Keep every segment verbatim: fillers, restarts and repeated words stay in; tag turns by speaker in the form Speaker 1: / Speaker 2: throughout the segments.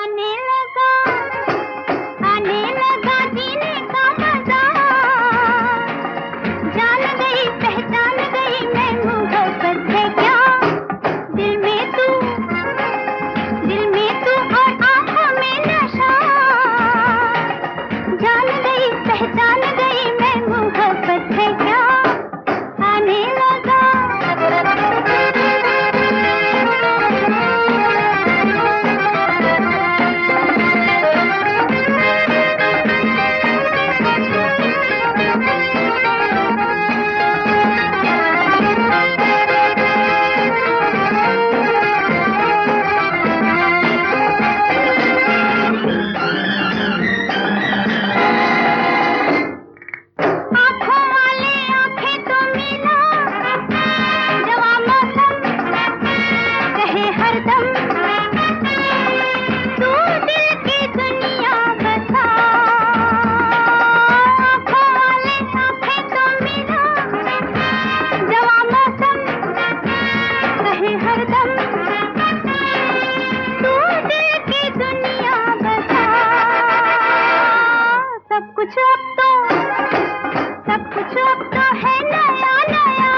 Speaker 1: आने लगा, आने लगा जीने का मजा, जान गई पहचान गई मैं मोहब्बत है क्या। दिल में तू, दिल में तू और आँखों में नशा, जान गई पहचान गई मैं मोहब्बत है क्या। आने लगा कुछ अब तो, सब कुछ अब तो है नया नया,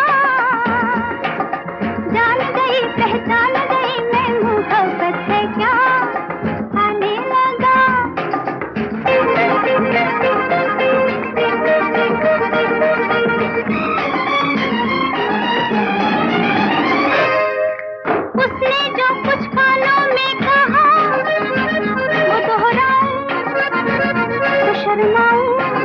Speaker 1: जान गई पहचान गई मैं मोहब्बत है क्या। आने लगा उसने जो कुछ कानों में कहा वो दोहराऊं तो शर्माऊं,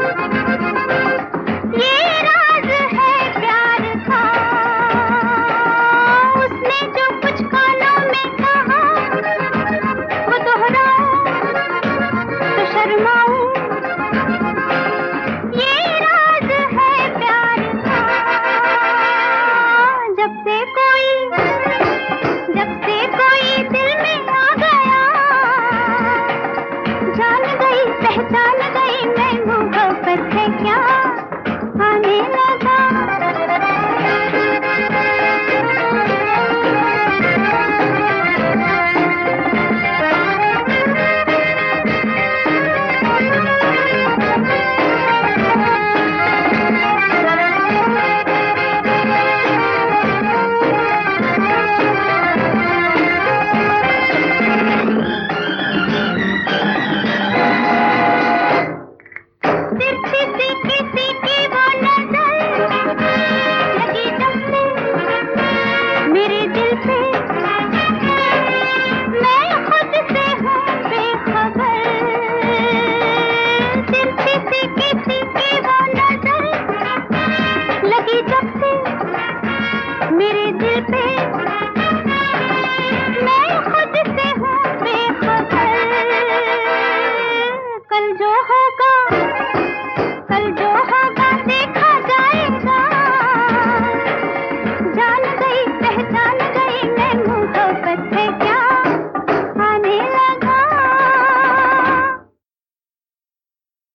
Speaker 1: पहचान गई मैं मोहब्बत है क्या। आने लगा मेरे दिल पे, मैं खुद से हूँ बेखबर। कल जो होगा, कल जो होगा देखा जाएगा, जान